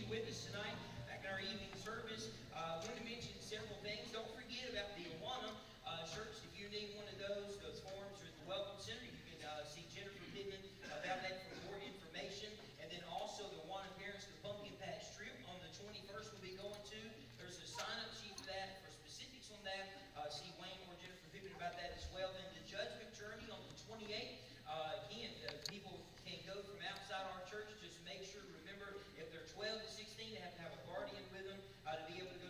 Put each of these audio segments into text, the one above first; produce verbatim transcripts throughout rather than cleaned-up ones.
you with us tonight back in our evening service. I uh, wanted to mention several things. Don't forget about the Awana uh, shirts. If you need one of those, those forms are at the Welcome Center. You can uh, see Jennifer Pittman about that for more information. And then also the Awana Parents, the Pumpkin Patch Trip on the twenty-first we'll be going to. There's a sign-up sheet for that. For specifics on that, uh, see Wayne or Jennifer Pittman about that as well. Then the Judgment Journey on the twenty-eighth. Uh, again, uh, people can go from outside our church. Just make sure, remember, if they're twelve to sixteen, they have to have a guardian with them uh, to be able to go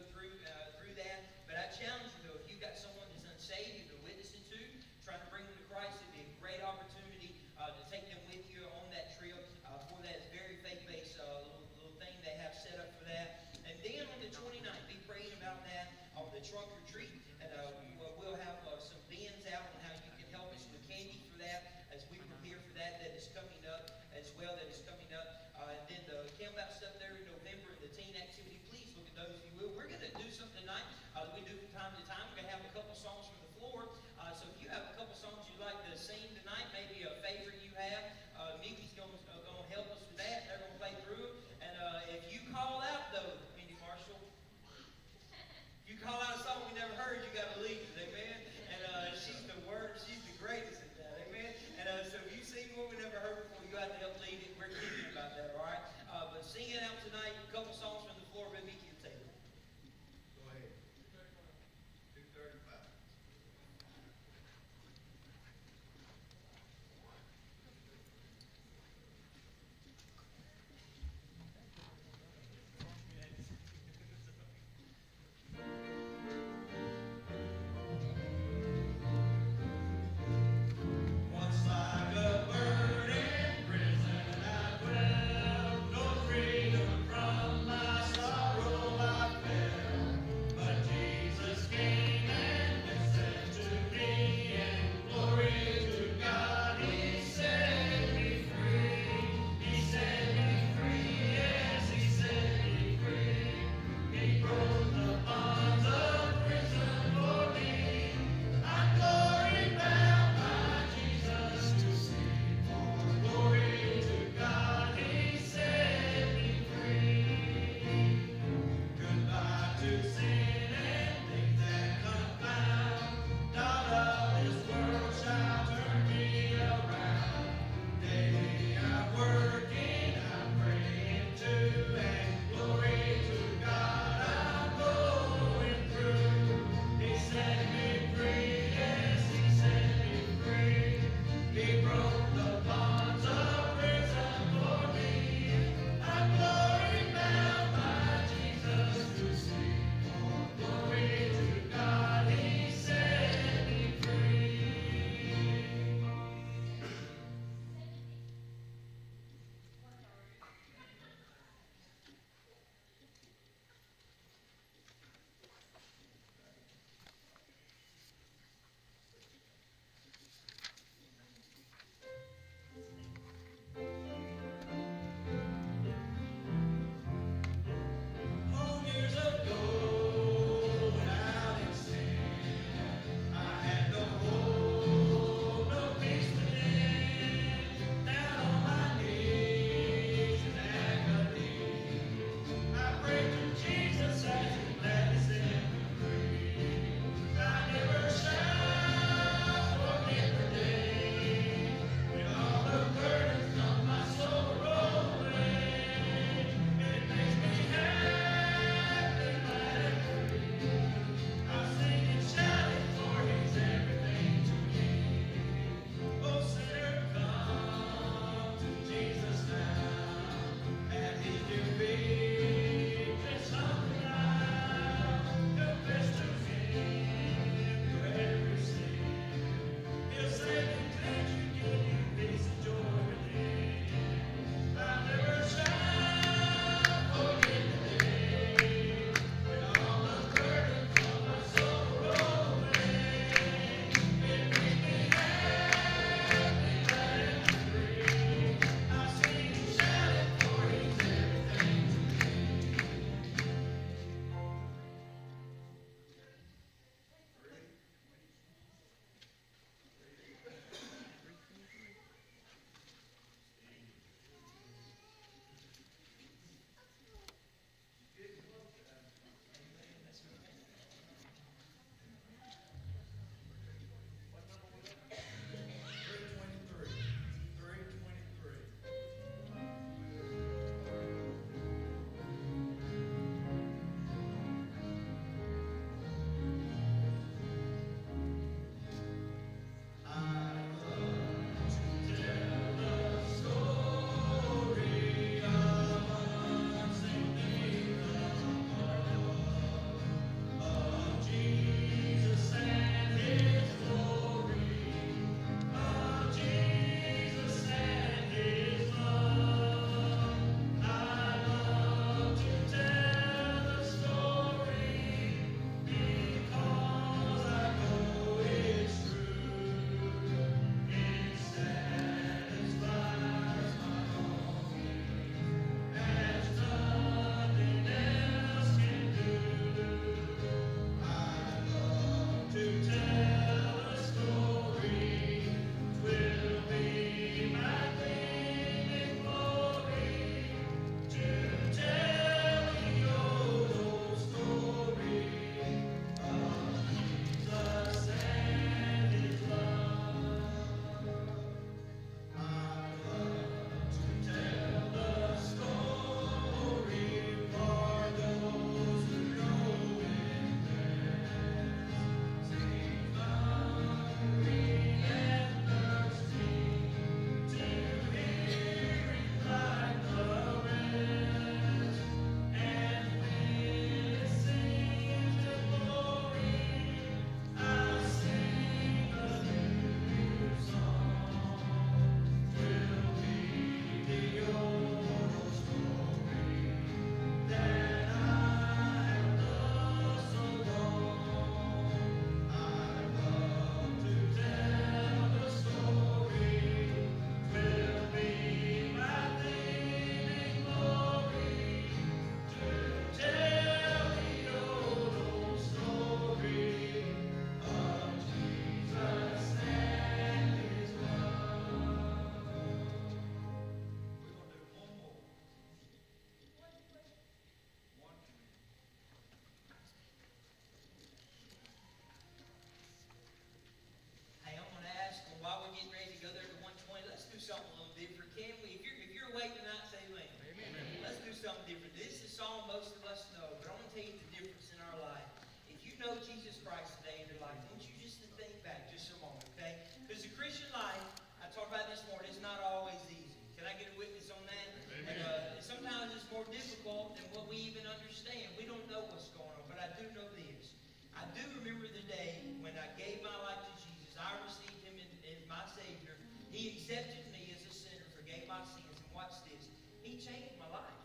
Can we? If you're, if you're awake tonight, say amen. Amen. Let's do something different. This is a song most of us know, but I want to tell you the difference in our life. If you know Jesus Christ today in your life, I want you just to think back just a moment, okay? Because the Christian life, I talked about this morning, is not always easy. Can I get a witness on that? And, uh, sometimes it's more difficult than what we even understand. We don't know what's going on, but I do know this. I do remember the day when I gave my life to Jesus. I received Him as my Savior. He accepted me as a sinner, forgave my sins, and watch this. He changed my life.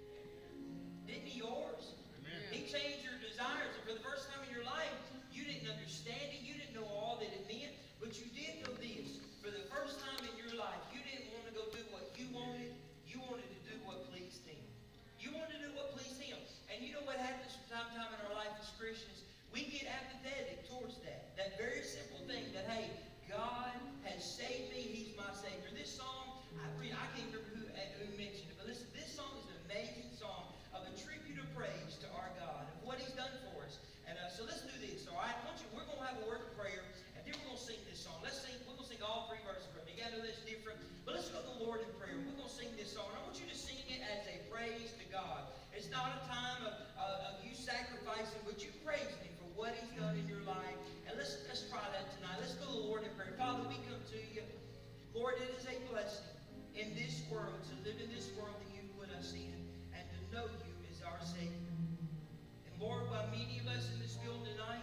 Didn't He yours? Amen. He changed your desires. And for the first time in your life, you didn't understand it. You didn't know all that it meant. But you did know this. For the first time in your life, you didn't want to go do what you wanted. You wanted to do what pleased Him. You wanted to do what pleased Him. And you know what happens from time to time in our life as Christians? We get apathetic towards that. That very simple thing that, hey, God has saved me. He's my Savior. This song, I, re- I can't remember who, uh, who mentioned it, but listen, this song is an amazing song of a tribute of praise to our God and what He's done for us. And uh, so let's do this, all right? I want you, we're going to have a word of prayer, and then we're going to sing this song. Let's sing, we're going to sing all three verses from it. You got to know that's different. But let's go to the Lord in prayer. We're going to sing this song. And I want you to sing it as a praise to God. It's not a time of, uh, of you sacrificing, but you praising Him for what He's done in your life. And let's, let's try that tonight. Let's go to the Lord in prayer. Father, we come to You. Lord, it is a blessing in this world to live in this world that You put us in and to know You as our Savior. And Lord, while many of us in this building tonight,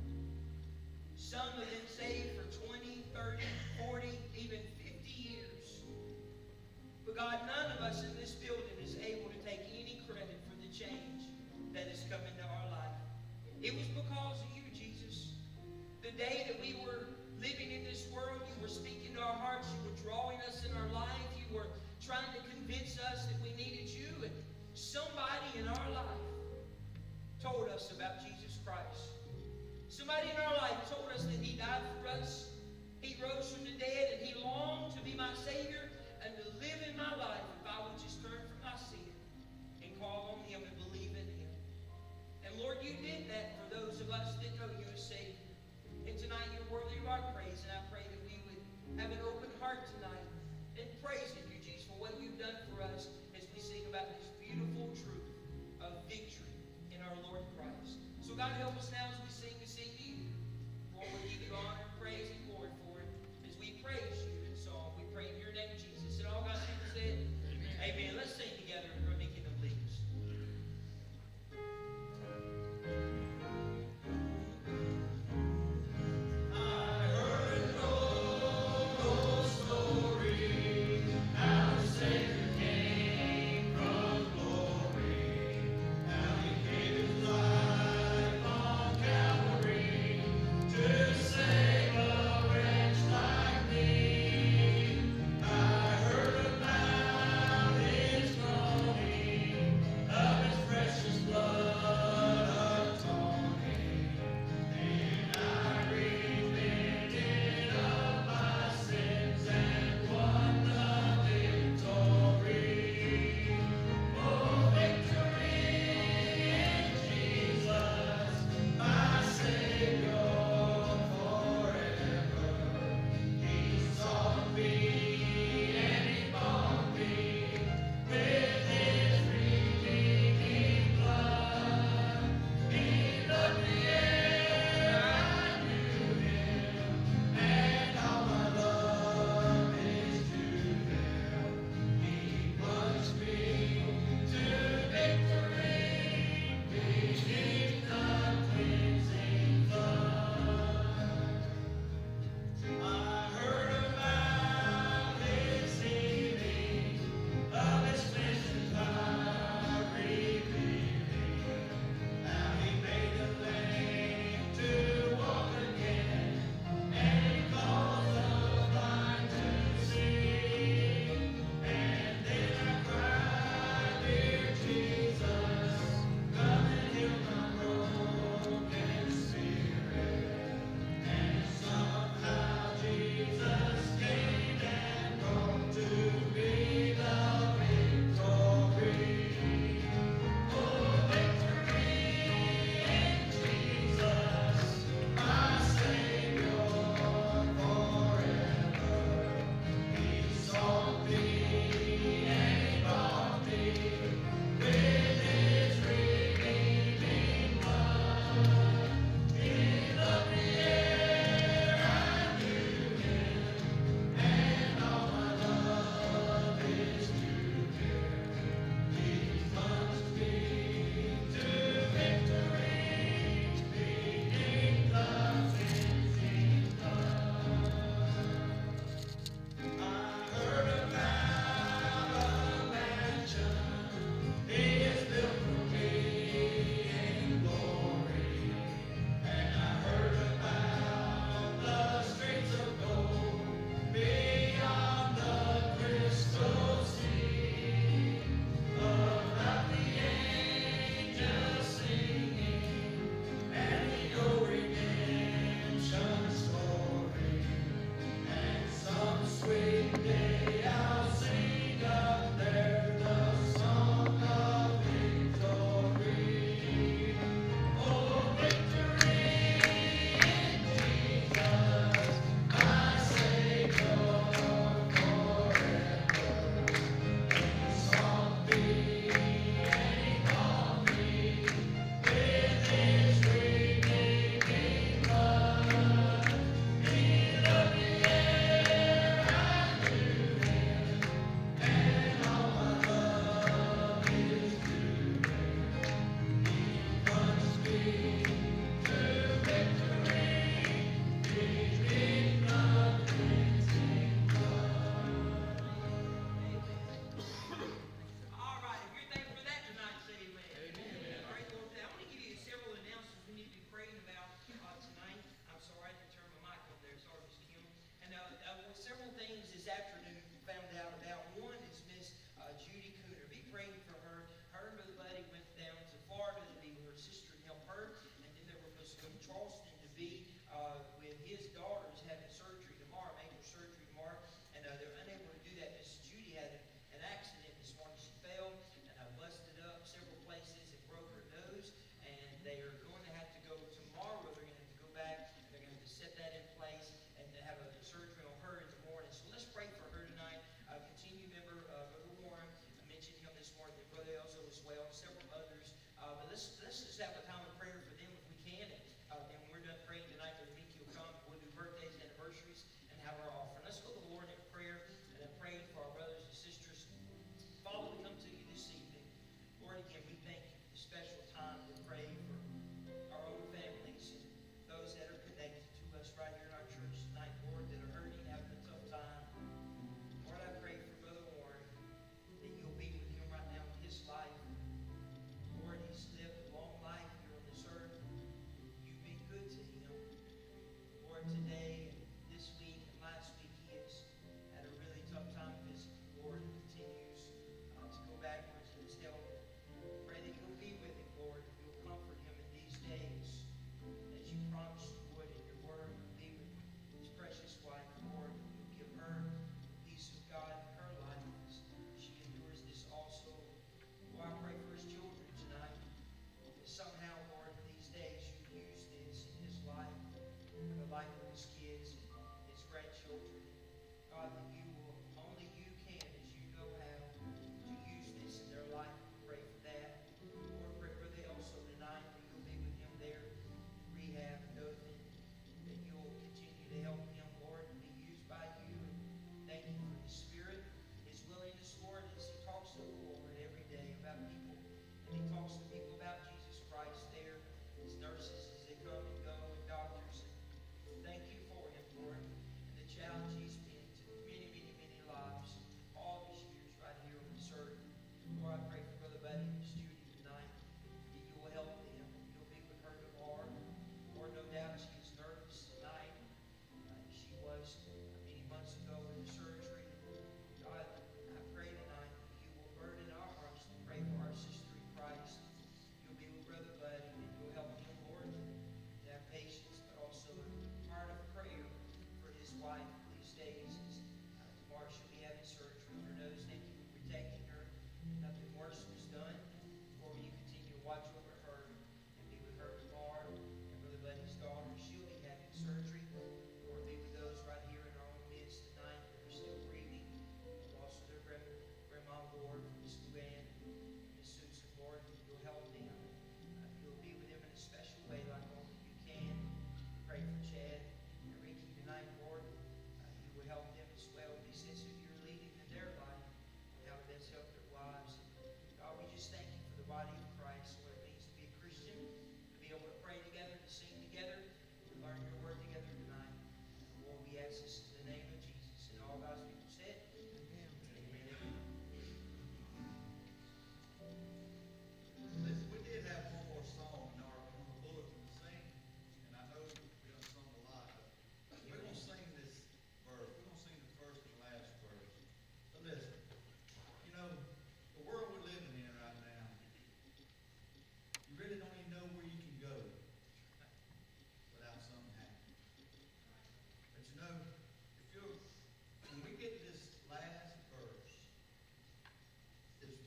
some have been saved for twenty, thirty, forty, even fifty years. But God, none of us in this building is able to take any credit for the change that has come into our life. It was because of You, Jesus. The day that we were living in this world, You were speaking to our hearts. You were drawing us in our life. You were trying to convince us that we needed You. And somebody in our life told us about Jesus Christ. Somebody in our life told us that He died for us. He rose from the dead, and He longed to be my Savior and to live in my life if I would just turn from my sin and call on Him and believe in Him. And Lord, You did that for those of us that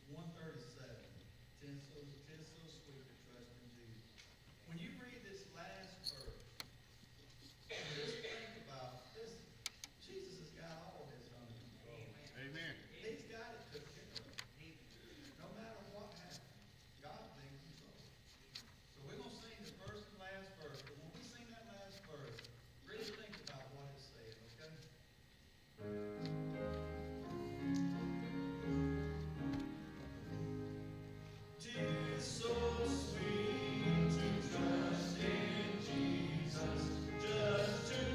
one thirty-seven. Tis so, tis so sweet to trust in Jesus. When you read this last verse, just think about this. Jesus has got all this under control. Amen. He's got it took care of. No matter what happens, God's in control. So we're going to sing the first and last verse. But when we sing that last verse, really think about what it's saying, okay? Tis so sweet to trust in Jesus, just to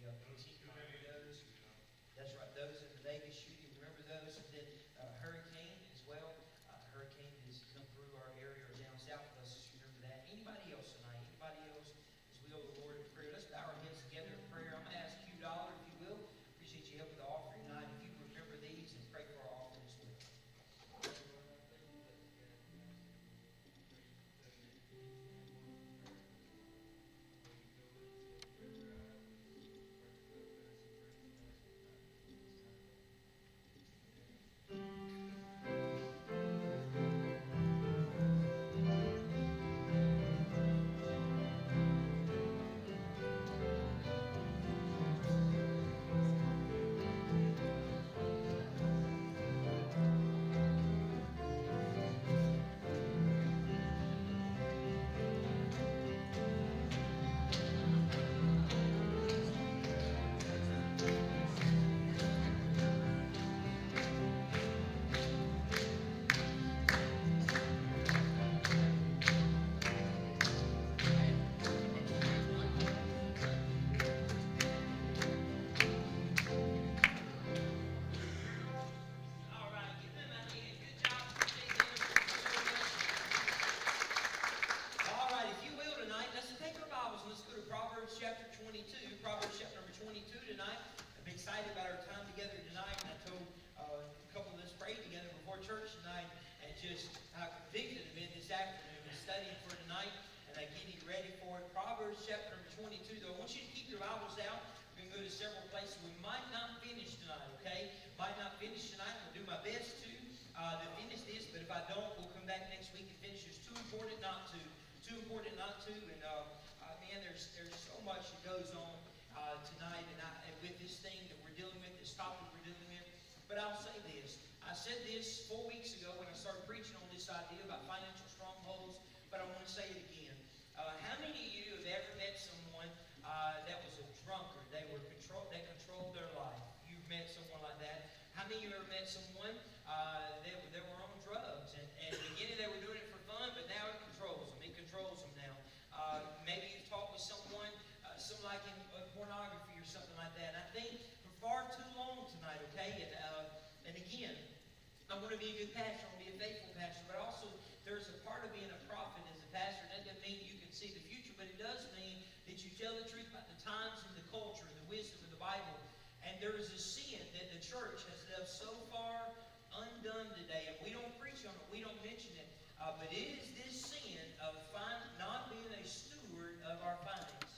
the uh, Nancy, you remember those? That's right, those in the Vegas shooting, remember those? And then uh, hurricane as well. Uh, hurricane has come through our area or down south of us. Just remember that. Anybody else tonight? Anybody else? As we owe the Lord in prayer. Let's bow our heads together in prayer. I'm going to ask you, Dollar, if you will. Appreciate you helping the offering tonight. If you remember these and pray for our offering as well. All right, give them a hand. Good job. Appreciate them so much. All right, if you will tonight, let's take our Bibles and let's go to Proverbs chapter twenty-two. Proverbs chapter number twenty-two tonight. I'm excited about our time together tonight. And I told uh, a couple of us prayed together before church tonight, and just how convicted I've been this afternoon and studying for tonight, and I getting ready for it. Proverbs chapter number twenty-two. Though I want you to keep your Bibles out. We're going to go to several places. We might not finish tonight, okay? Might not finish tonight. I'll do my best to uh, to finish this, but if I don't, we'll come back next week and finish. It's too important not to. Too important not to. And uh, uh, man, there's there's so much that goes on uh, tonight, and, I, and with this thing that we're dealing with, this topic we're dealing with. But I'll say this. I said this four weeks ago when I started preaching on this idea about financial strongholds, but I want to say it again. Uh, how many of you have ever met someone uh, that was a drunkard? They were control. They controlled their life. You've met someone like that. How many of you ever met someone uh, that, that were on drugs? And, and in the beginning they were doing it for fun, but now it controls them. It controls them now. Uh, maybe you've talked with someone, uh, some like in uh, pornography or something like that. And I think for far too long tonight, okay? And, uh, and again, I want to be a good pastor. I want to be a faithful pastor. But also, there's a part of being a prophet as a pastor. That doesn't mean you can see the future, but it does mean that you tell the truth about the times and the culture and the wisdom of the Bible. And there is a sin that the church has left so far undone today, and we don't preach on it, we don't mention it, uh, but it is this sin of fin- not being a steward of our finances.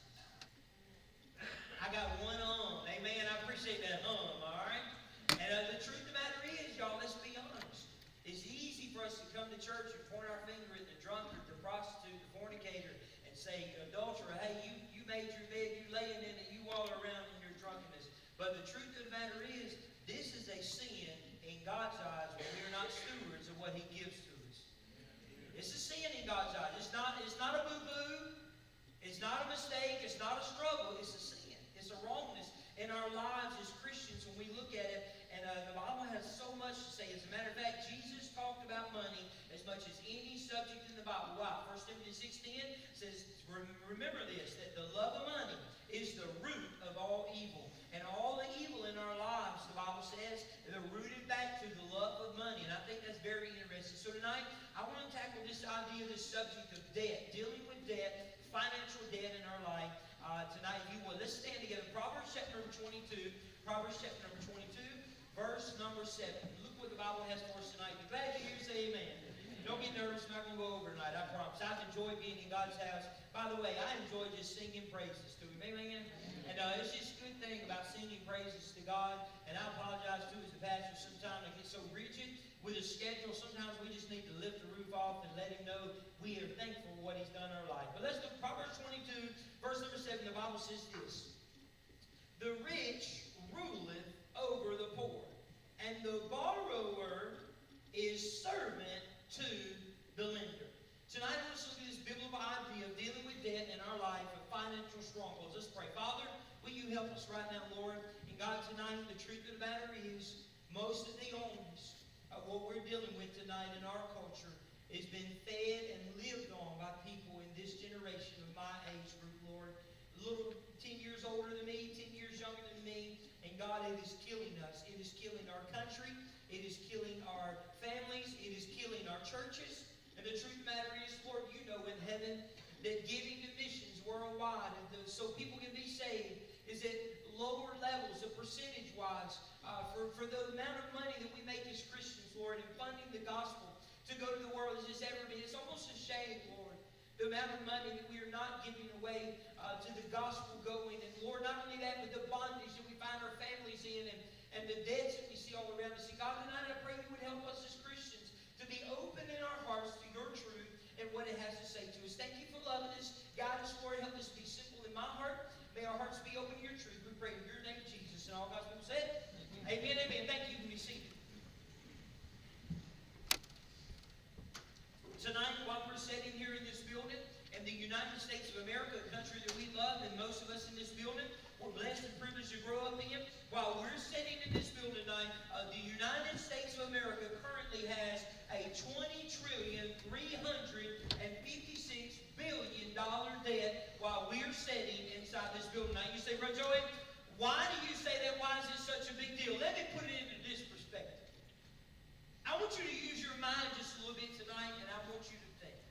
I got one um, amen, I appreciate that um, all right? And uh, the truth of the matter is, y'all, let's be honest. It's easy for us to come to church and point our finger at the drunkard, the prostitute, the fornicator, and say, adulterer, hey, you, you made your bed, you laying in it, you walk around in your drunkenness. But the truth of the matter is, this is a sin in God's eyes when we are not stewards of what He gives to us. It's a sin in God's eyes. It's not, it's not a boo-boo. It's not a mistake. It's not a struggle. It's a sin. It's a wrongness in our lives as Christians when we look at it. And uh, the Bible has so much to say. As a matter of fact, Jesus talked about money as much as any subject in the Bible. Wow. First Timothy six ten says, remember this, that the love of money is the root of all evil. And all the evil in our lives, the Bible says, they're rooted back to the love of money. And I think that's very interesting. So tonight, I want to tackle this idea, this subject of debt, dealing with debt, financial debt in our life. Uh, tonight, if you will, let's stand together. Proverbs chapter number twenty-two. Proverbs chapter number twenty-two, verse number seven. Look what the Bible has for us tonight. Be glad you're here. Say amen. Don't get nervous. I'm not going to go over tonight. I promise. I've enjoyed being in God's house. By the way, I enjoy just singing praises to Him. Amen. And uh, it's just a good thing about singing praises to God. And I apologize too as a pastor. Sometimes I get so rigid with a schedule. Sometimes we just need to lift the roof off and let Him know we are thankful for what He's done in our life. But let's look at Proverbs twenty-two, verse number seven. The Bible says this: the rich ruleth over the poor, and the borrower is servant to the lender. Tonight, I want us to look at this biblical idea of dealing with debt in our life, of financial strongholds. Let's pray. Father, will you help us right now, Lord? And God, tonight, the truth of the matter is, most of the illness of what we're dealing with tonight in our culture has been fed and lived on by people in this generation of my age group, Lord. A little ten years older than me, ten years younger our churches. And the truth of the matter is, Lord, you know in heaven that giving to missions worldwide, and the, so people can be saved, is at lower levels, of percentage-wise, uh, for, for the amount of money that we make as Christians, Lord, and funding the gospel to go to the world as it's ever been. It's almost a shame, Lord, the amount of money that we are not giving away uh, to the gospel going. And Lord, not only that, but the bondage that we find our families in, and, and the debts that we see all around us. See, God, tonight I pray you would help us as Christians to be open in our hearts to your truth and what it has to say to us. Thank you for loving us. Guide us, Lord. Help us be simple in my heart. May our hearts be open to your truth. We pray in your name, Jesus. And all God's people said, amen, amen. Thank you. You can be seated. Tonight, while we're sitting here in this building, in the United States of America, a country that we love, and most of us in this building were blessed and privileged to grow up in, while we're sitting in this building tonight, uh, the United States of America currently has a twenty trillion three hundred fifty-six billion dollars debt while we're sitting inside this building. Now you say, Brother Joey, why do you say that? Why is it such a big deal? Let me put it into this perspective. I want you to use your mind just a little bit tonight, and I want you to think.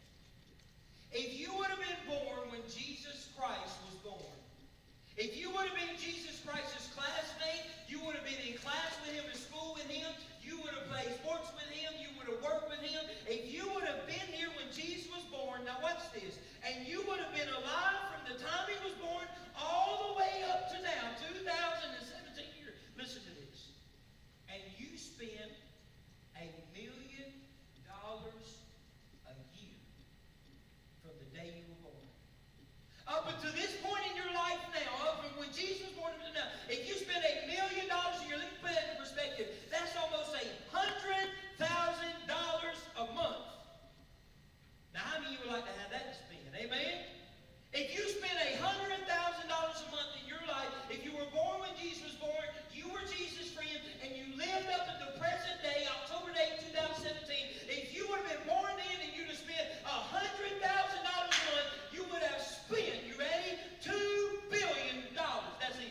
If you would have been born when Jesus Christ was born, if you would have been Jesus Christ's classmate, you would have been in class with him, in school with him, you would have played sports with him, you would have worked with him. If you would have been here when Jesus was born, now watch this, and you would have been alive from the time he was born all the way up to now, two thousand seventeen years. Listen to this. And you spent a million dollars a year from the day you were born. Up until this point in your life now, up from when Jesus was born up to now, if you spend a million dollars a year, let me put that in perspective, that's almost a hundred thousand dollars a month. Now, how many of you would like to have that to spend? Amen? If you spend a hundred thousand dollars a month in your life, if you were born when Jesus was born, you were Jesus' friend, and you lived up to the present day, October eighth, two thousand seventeen, if you would have been born then and you'd have spent a hundred thousand dollars a month, you would have spent, you ready? Two billion dollars. That's it.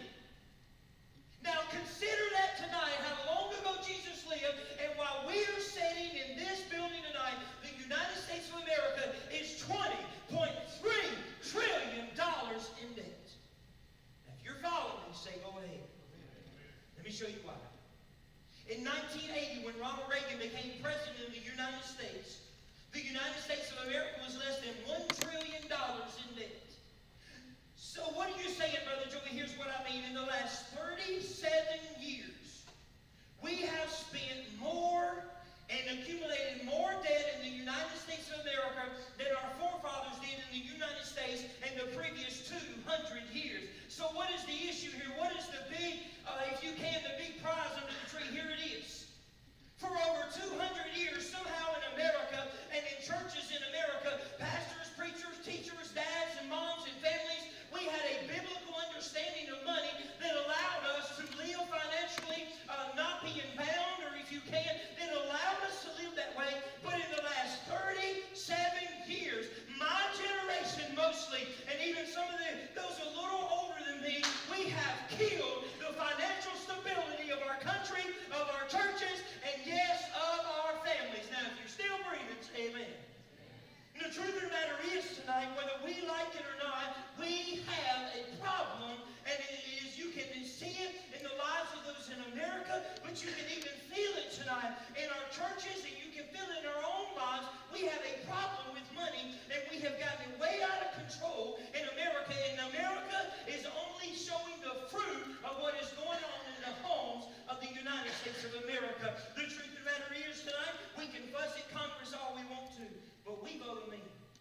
Now consider that tonight, how long ago Jesus lived, and while we are sitting in this building tonight, the United States of America is twenty point three trillion dollars in debt. Now if you're following, say go ahead. Let me show you why. In nineteen eighty, when Ronald Reagan became president of the United States, the United States of America was less than one trillion dollars in debt. So what are you saying, Brother Joey? Here's what I mean. In the last thirty-seven years, we have spent more and accumulated more debt in the United States of America than our forefathers did in the United States in the previous two hundred years. So what is the issue here? What is the big, uh, if you can, the big prize under the tree? Here it is. For over two hundred years, somehow in America and in churches in America, pastors, preachers, teachers, dads, and moms, and families, we had a biblical understanding of money that allowed us to live financially, uh, not being bound, or if you can, that allowed us to live that way. But in the last thirty-seven years, my generation mostly, and even some of the, those a little older than me, we have killed the financial stability of our country, of our churches, and yes, of our families. Now, if you're still breathing, say amen. And the truth of the matter is tonight, whether we like it or not, we have a problem, and it is, you can see it in the lives of those in America, but you can even feel it tonight in our churches, and you can feel it in our own lives. We have a problem with money, and we have gotten way out of control in America, and America is only showing the fruit of what is going on in the homes of the United States of America. The truth of the matter is tonight, we can fuss at Congress all we want to, but we vote them in.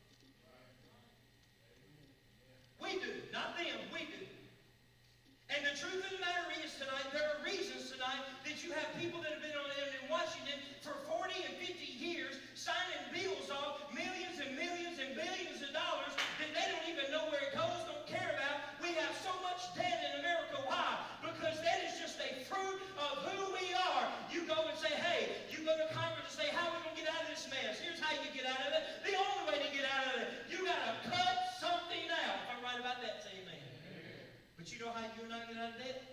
We do, not them, we do. And the truth of the matter is tonight, there are reasons tonight that you have people that have been on in Washington for forty and fifty years signing bills off, millions and millions and billions of dollars that they don't even know where it goes, don't care about. We have so much debt in America. Why? Because that is just a fruit of who we are. You go and say, hey, you go to Congress and say, how are we going to get out of this mess? Here's how you get out of it. The only way to get out of it, you got to cut something out. If I'm right about that, say amen. But you know how you and I get out of debt?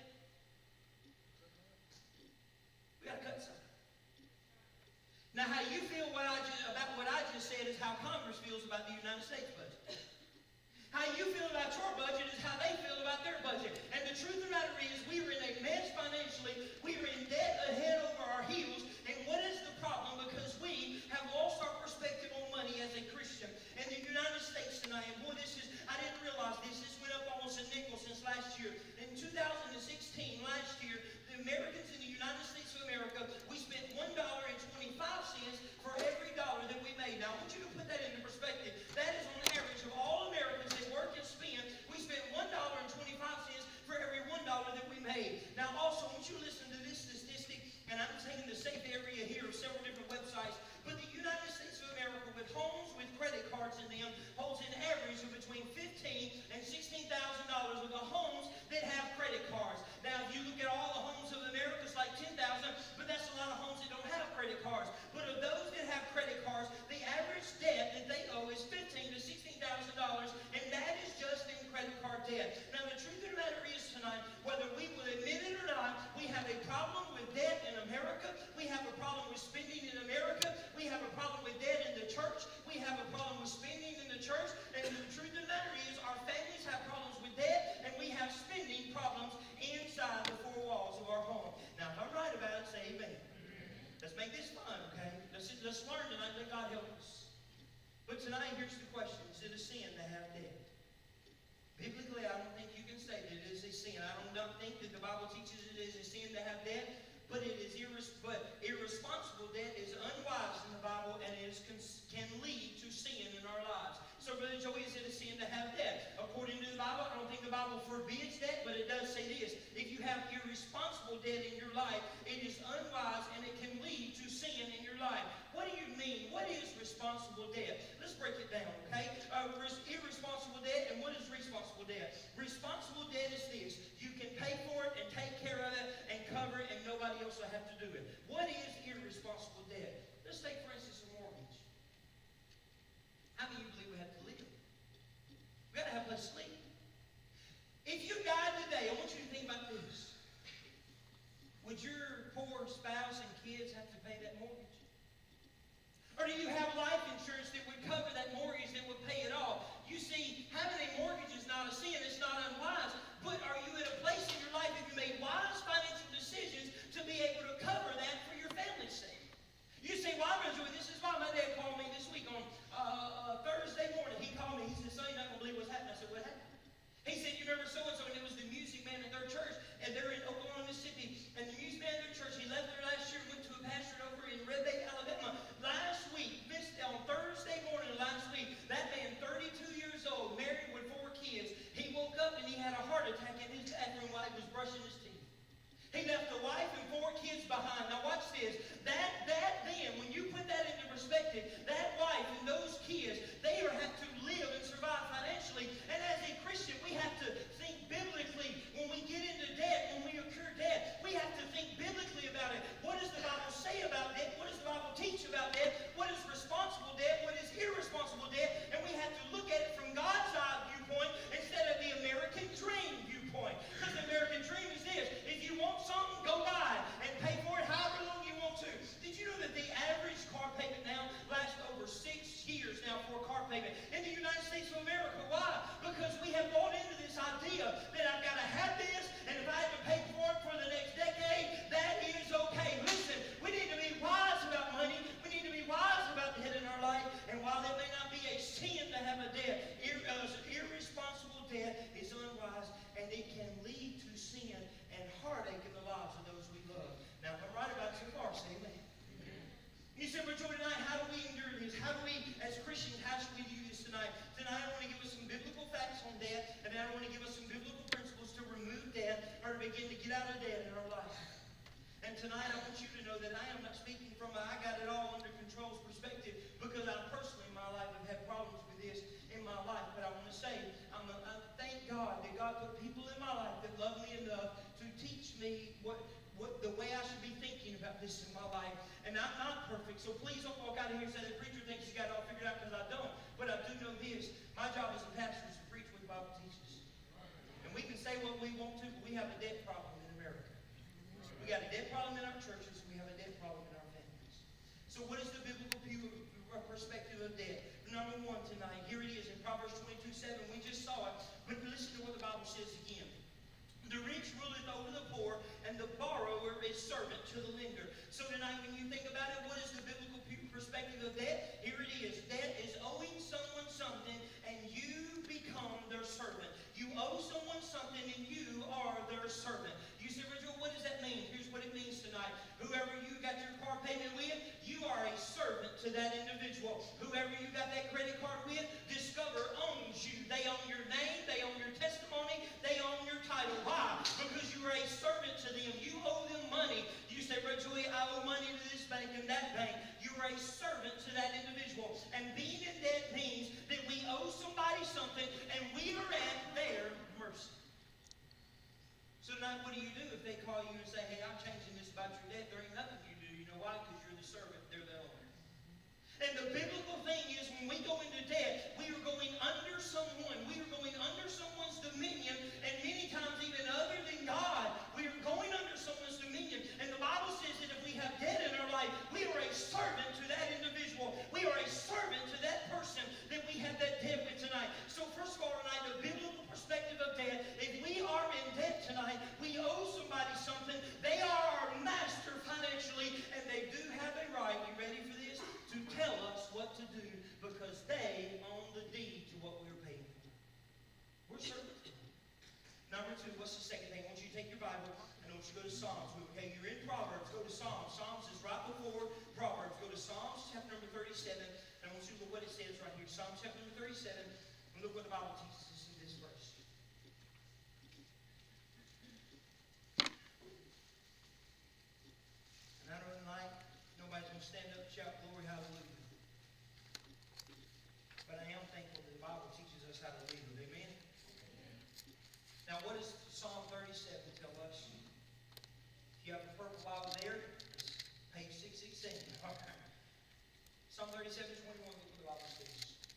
We got to cut something. Now, how you feel what I just, about how, what I just said is how Congress feels about the United States budget. How you feel about your budget is how they feel about their budget. And the truth of the matter is, we are in a mess financially. We are in debt ahead over our heels. And what is the problem? Because we have lost our perspective on money as a Christian. In the United States tonight, and boy, this is, I didn't realize this. This went up almost a nickel since last year. In two thousand sixteen, last year, the Americans in the United States of America, we spent one dollar and twenty-five cents for every dollar that we made. Now, I want you to put that into perspective. That is on average of all Americans that work and spend. We spent one dollar and twenty-five cents for every one dollar that we made. Now, also, I want you to listen to this statistic, and I'm taking the safe area here of several different websites, but the United States of America, with homes with credit cards in them, holds an average of between fifteen thousand dollars and sixteen thousand dollars of the homes that have credit cards. Now, if you look at all the homes of America, it's like ten thousand, but that's a lot of homes that don't have credit cards. But of those that have credit cards, the average debt that they owe is fifteen thousand to sixteen thousand dollars, and that is just in credit card debt. Now, the truth of the matter is tonight, whether we will admit it or not, we have a problem with debt in America. We have a problem with spending in America. We have a problem with debt in the church. We have a problem with spending in the church. And the truth of the matter is, our families have problems with debt, and we have spending problems inside the four walls of our home. Now, if I'm right about it, say amen. Let's make this fun, okay? Let's, let's learn tonight. Let God help us. But tonight, here's the question. Is it a sin to have debt? Biblically, I don't think you can say that it is a sin. I don't, don't think that the Bible teaches it is a sin to have debt, but it is irres- but irresponsible debt is unwise in the Bible, and it is cons- can lead to sin in our lives. So, Brother Joey, is it a sin to have debt? According to the Bible, I don't think the Bible forbids debt, but it does say this. If you have irresponsible debt in your life, it is unwise, and it can lead to sin in your life. What do you mean? What is responsible debt? Let's break it down, okay? Uh, res- irresponsible debt, and what is responsible debt? Responsible debt is this. You can pay for it and take care of it and cover it, and nobody else will have to do it. What is irresponsible debt? Let's take, for instance, a mortgage. How many of you believe we have to live? We got to have a place to sleep. If you died today, I want you to think about this. Would your poor spouse and kids have to pay that mortgage? Or do you have life insurance that would cover that mortgage, that would pay it off? You see, having a mortgage is not a sin, it's not unwise. But are you at a place in your life, if you made wise financial decisions, to be able to cover that for your family's sake? You say, well, I'm going to do it. This is why my dad called me this week on uh, uh, Thursday morning. He called me. He said, son, you're not going to believe what's happening. I said, what happened? He said, you remember so-and-so, and it was the music man at their church, and they're in Oklahoma, Mississippi, and the music man at their church, he left there last year and went to a pastor over in Red Bay, Alabama. Last week, missed on Thursday morning last week, that man, thirty-two years old, married with four kids, he woke up and he had a heart attack in his bathroom while he was brushing his teeth. He left a wife and four kids behind. Now watch this. That, that then, when you put that into perspective, that wife and those kids, they are have to live and survive financially. And as a Christian, we have to think biblically. When we get into debt, when we incur debt, we have to think biblically about it. What does the Bible say about debt? What does the Bible teach about debt? What is responsible debt? What is irresponsible debt? And we have to look at it from God's eye viewpoint instead of the American dream viewpoint. Because the American dream is this. If you want something, go buy it and pay for it however long you want to. Did you know that the average car payment now lasts over six years now for a car payment in the United States of America? Why? Because we have bought into this idea that I've got to have this, and if I have to pay for it for the next decade, that is okay. Listen, we need to be wise about money. We need to be wise about debt in our life. And while there may not be a sin to have a debt, ir- uh, irresponsible debt is unwise, and it can lead to sin and heartache in the lives of those we love. Now, if I'm right about it so far, say amen. You said, but Joy, tonight, how do we endure this? How do we, as Christians, how should we do this tonight? Tonight, I want to give us some biblical facts on debt, and then I want to give us some biblical principles to remove debt or to begin to get out of debt in our life. And tonight, I want you to know that I am not speaking from a I got it all under control's perspective, because I personally in my life have had problems with this in my life. But I want to say, I'm a, I thank God that God put people in my life that love me enough to teach me what, what the way I should be thinking about this in my life. And I'm not perfect, so please don't walk out of here and say the preacher thinks he's got it all figured out, because I don't. But I do know this. My job as a pastor is to preach what the Bible teaches. And we can say what we want to, but we have a debt problem in America. We got a debt problem in our churches, and we have a debt problem in our families. So what is the biblical perspective to that individual. Whoever you got that credit card with, discover owns you. They own your name, they own your testimony, they own your title. Why? Because you are a servant to them. You owe them money. You say, Brother Joey, I owe money to this bank and that bank. You are a servant to that individual. And being in debt means that we owe somebody something and we are at their mercy. So tonight, what do you do if they call you and say, hey, I'm changing this about your debt? There ain't nothing you do. You know why? Because you're the servant. They're the owner. And the biblical thing is when we go into debt, we are going under someone. We are going under someone's dominion. And many times even other than God, we are going under someone's dominion. And the Bible says that if we have debt in our life, we are a servant to that individual. We are a servant to that person that we have that debt with tonight. So first of all tonight, the biblical perspective of debt, if we are in debt tonight, we owe somebody something. They are our master financially, and they do have a right, you ready for this, to tell us what to do because they own the deed to what we're paying for. We're servants. Number two, what's the second thing? I want you to take your Bible and I want you to go to Psalms. Okay, you're in Proverbs. Go to Psalms. Psalms is right before Proverbs. Go to Psalms chapter number thirty-seven. And I want you to look what it says right here. Psalms chapter number thirty-seven. And look what the Bible teaches us in this verse. And I know tonight nobody's going to stand up and shout glory, hallelujah. But I am thankful that the Bible teaches us how to live. Amen? Now, what does Psalm thirty-seven tell us? If you have a purple Bible there, it's page six sixteen. All right. Psalm thirty-seven, twenty-one, look what the Bible says.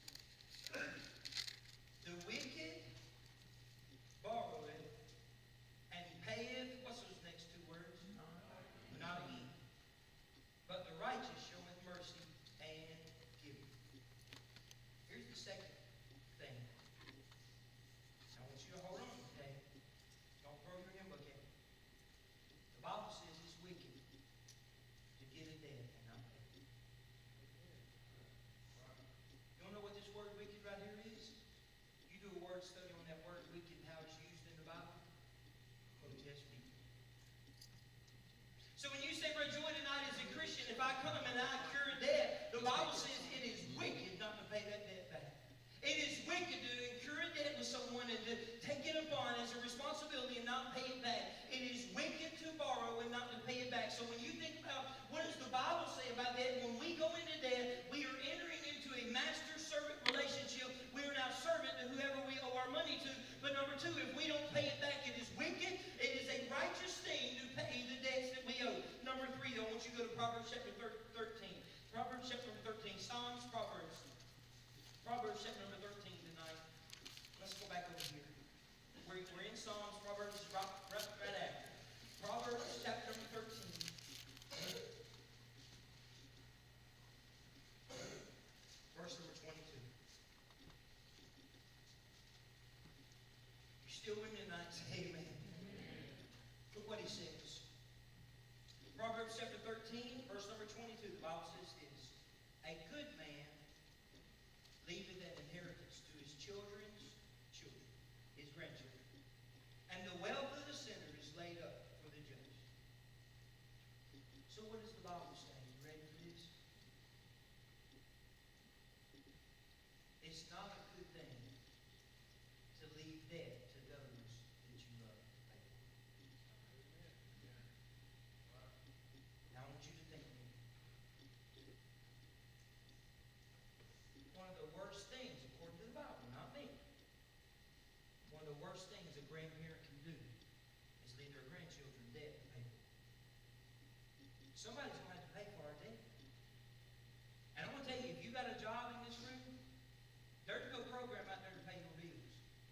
The wicked borroweth and payeth, what's those next two words? Not evil. But the righteous showeth mercy and giveth. Here's the second thing. I want you to hold on, okay? Don't throw your hymn book at me. The Bible says it's wicked to get a debt and not pay it. You don't know what this word wicked right here is? You do a word study on that word wicked and how it's used in the Bible. Protest people. So when you say, Brother Joy, tonight as a Christian, if I come and I incur a debt, the Bible says it is wicked not to pay that debt back. It is wicked to incur a debt with someone and to take it upon as a responsibility and not pay it back. It is wicked to borrow and not to pay it back. So when you think about what does the Bible say about that, when we go into debt, we are entering into a master-servant relationship. We are now servant to whoever we owe our money to. But number two, if we don't pay it back, it is wicked. It is a righteous thing to pay the debts that we owe. Number three, though, I want you to go to Proverbs chapter thirteen. Proverbs chapter thirteen. Psalms, Proverbs. Proverbs chapter number thirteen tonight. Let's go back over here. We're, we're in Psalms. Proverbs is right, right, right after. Proverbs chapter number thirteen. Verse number twenty-two. You still with me tonight? Say amen. Look what he says. Proverbs chapter thirteen, verse number twenty-two. The Bible says this. A good man leaveth an inheritance to his children's children, his grandchildren. And the wealth of the sinner is laid up for the just. So what does the Bible say? You ready for this? It's not a good thing to leave debt to those that you love to pay for. Now I want you to think of me. One of the worst things, according to the Bible, not me, one of the worst things a grandparent can do is leave their grandchildren debt to pay for. Somebody's going to have to pay for our debt. And I'm going to tell you, if you got a job in this room, there's no program out there to pay your bills.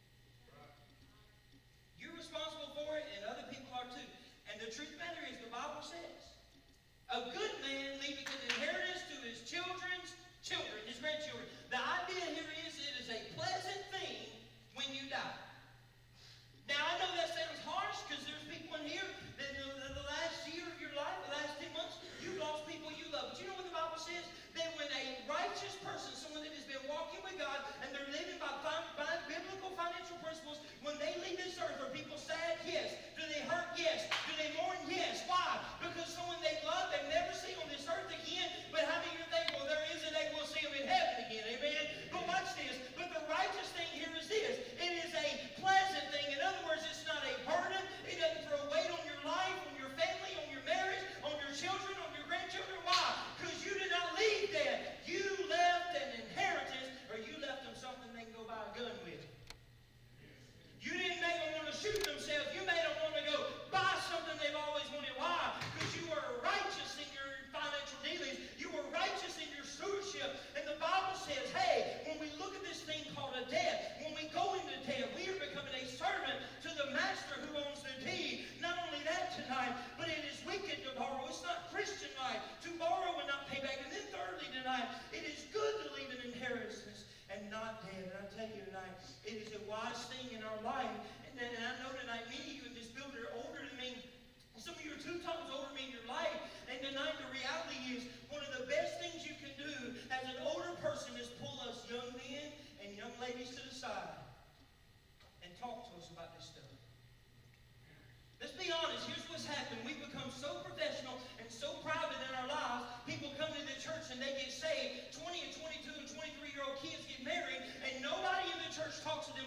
You're responsible for it, and other people are too. And the truth of the matter is, the Bible says, a good man leaveth an inheritance to his children's children, his grandchildren. The idea here is it is a pleasant thing when you die. Now, I know that sounds harsh because there's people in here that the, the last year of your life, the last ten months, you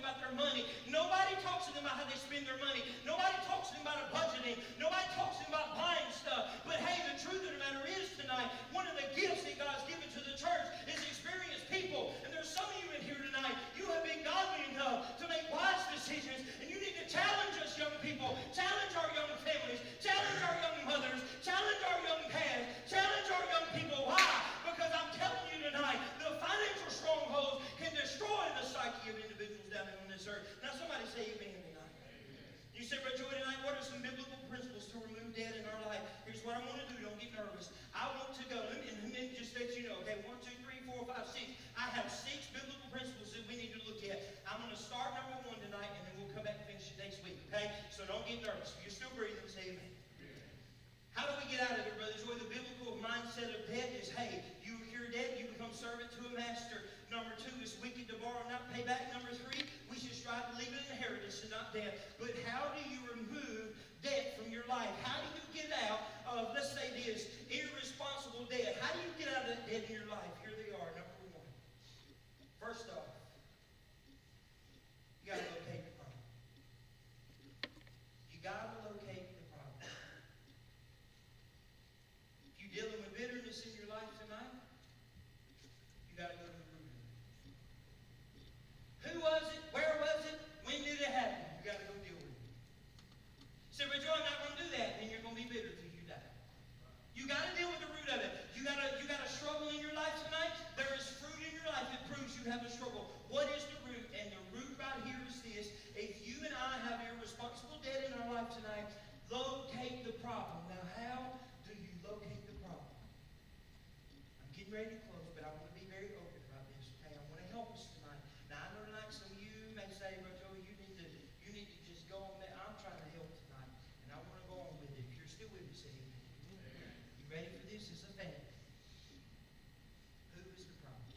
about their money. Nobody talks to them about how they spend their money. Nobody talks to them about budgeting. Nobody talks to them about buying stuff. But hey, the truth of the matter is tonight, one of the gifts that God's given to the church is experienced people. And there's some of you in here tonight, you have been godly enough to make wise decisions, and you need to challenge us young people, challenge our young families, challenge our young mothers, challenge our young parents, challenge our young people. Why? Because I'm telling you tonight, the financial strongholds can destroy the psyche of individuals down here on this earth. Now somebody say amen tonight. You say, Brother Joy, tonight, what are some biblical principles to remove debt in our life? Here's what I'm going to do. Don't get nervous. I want to go, and let me just let you know, okay, one, two, three, four, five, six. I have six biblical principles that we need to look at. I'm going to start number one tonight, and then we'll come back and finish it next week, okay? So don't get nervous. If you're still breathing, say amen. How do we get out of it, Brother Joy? The biblical mindset of debt is, hey, you incur debt, you become servant to a master. Number two is wicked to borrow and not pay back. Number three, we should strive to leave an inheritance and not debt. But how do you remove debt from your life? How do you get out of, let's say this, irresponsible debt? How do you get out of that debt in your life? Here they are, number one. First off, you got to locate the problem. You got to locate the problem. If you're dealing with bitterness in your life tonight, you got to go to the root of it. Who was it? Where was it? When did it happen? You got to go deal with it. Say, Brother Joe, I'm not going to do that. Then you're going to be bitter till you die. You got to deal with the root of it. You got to you got a struggle in your life tonight. There is fruit in your life that proves you have a struggle. What is the root? And the root right here is this. If you and I have irresponsible debt in our life tonight, locate the problem. Now, how do you locate the problem? I'm getting ready to close, but I want to be very open about this. Okay, I want to help us tonight. Now, I know tonight some of you may say, Brother Joey, you need to you need to just go on there. I'm trying to help tonight, and I want to go on with it. If you're still with me, say amen. You ready for this? As a family. Who is the problem?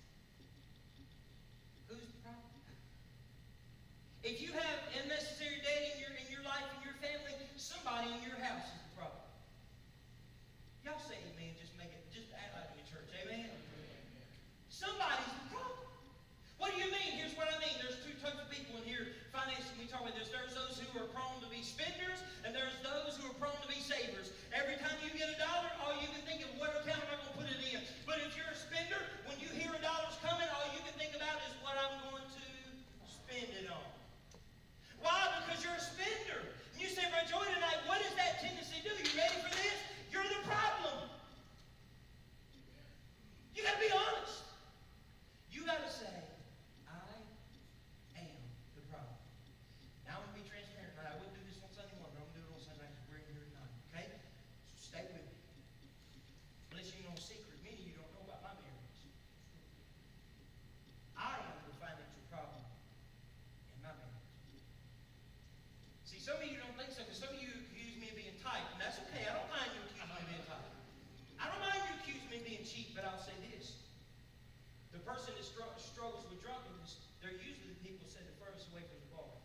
Who's the problem? If you have unnecessary debt in your in your life, in your family, somebody in your house is the problem. Y'all say amen. Just make it. Just act like it in church. Amen. Somebody's the problem. What do you mean? Here's what I mean. There's two types of people in here. Financially, we talk about this. There's those who are prone to be spenders, and there's those who are prone to be savers. Every time you get a dollar, all you can think of, what account am I going to put it in? But if you're a spender, when you hear a dollar's coming, all you can think about is what I'm going to spend it on. Why? Because you're a spender. And you say, Brother Joy, tonight, what does that tendency do? You ready for this? You're the problem. You got to be honest. You got to say, I am the problem. Now I'm going to be transparent tonight. I wouldn't do this on Sunday morning, but I'm going to do it on Sunday night because we're in here tonight. Okay? So stay with me. Unless you know a secret, many of you don't know about my marriage. I am the financial problem in my marriage. See, some of you don't think so, because some of you accuse me of being tight, and that's okay. I don't mind you accusing me of being tight. I don't mind you accusing me of being cheap, but I'll say this. The person that str- struggles with drunkenness, they're usually the people sitting the furthest away from the bar.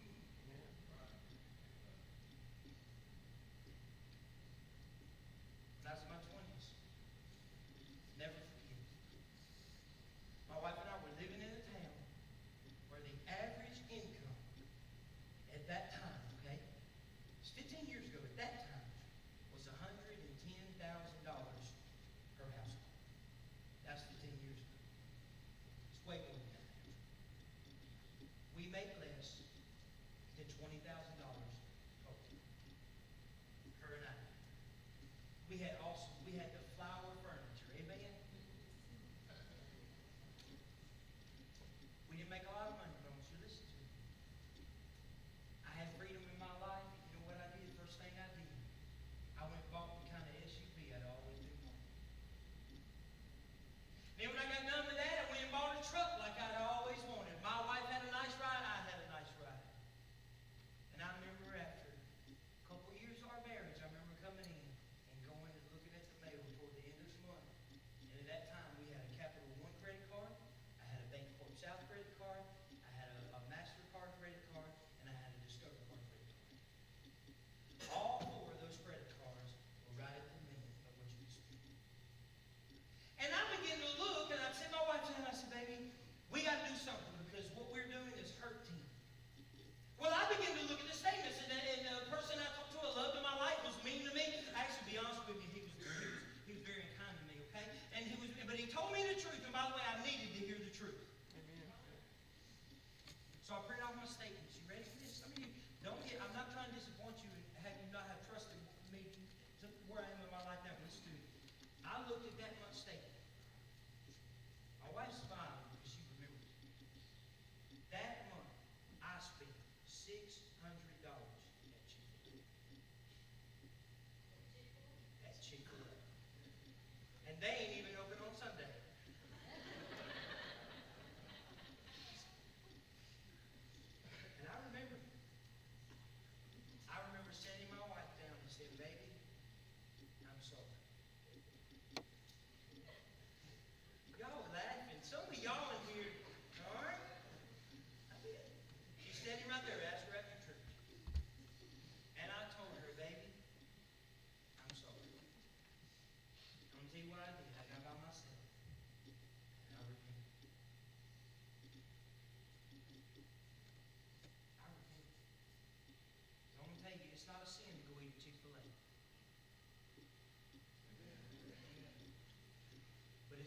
That's my twenties. Never forget. My wife and I were living in a town where the average income at that time, okay, it's fifteen years ago, at that time, was one hundred ten thousand dollars per household. That's fifteen years ago. It's way more than that.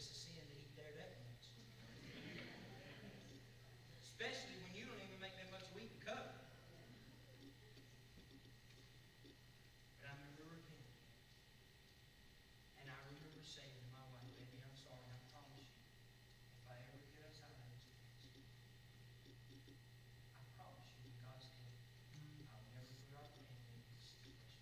it's a sin to eat there that much. Especially when you don't even make that much wheat and cover. But I remember repenting. And I remember saying to my wife, baby, I'm sorry, I promise you, if I ever get outside of this place, I promise you, in God's name, I'll never put our family in this situation.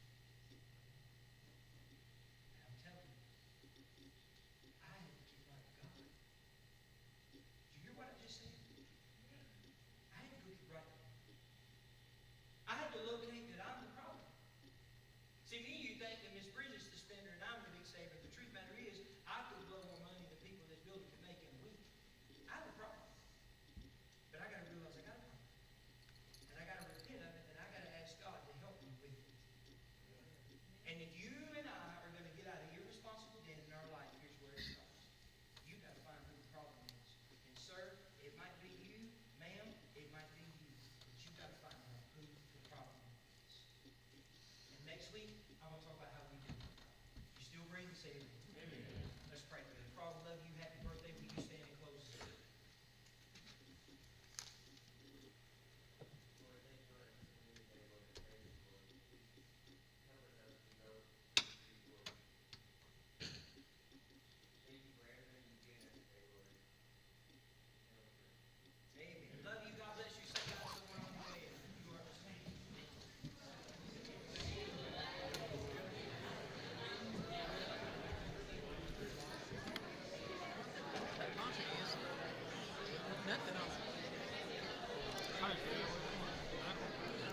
And I'm telling you, I had to get right with God. Did you hear what I just said? I had to go get right with Him. I had to locate that I'm the problem. See, me, you think that Miss Bridget's the spender and I'm the big saver. The truth matter is, I could blow more money than people in this building can make in a week. I have a problem. But I got to realize I got a problem. And I got to repent of it, and I got to ask God to help me with it. And if you and I are going to get out of irresponsible debt in our life, here's where it starts. You got to find who the problem is. And sir, it might be you, ma'am, it might be you. But you got to find out who the problem is. And next week, I want to talk about how we do it. You still breathing? Say amen. Let's pray together. Father, love you. Happy birthday. Will you stand and close this? Lord, thank you for our community today, Lord. I pray you, Lord. Cover us as we go through, Lord. Thank you for everything you've given us today, Lord. Amen. Love you. God bless you. Say God somewhere on the way. You are dismissed. Nothing else.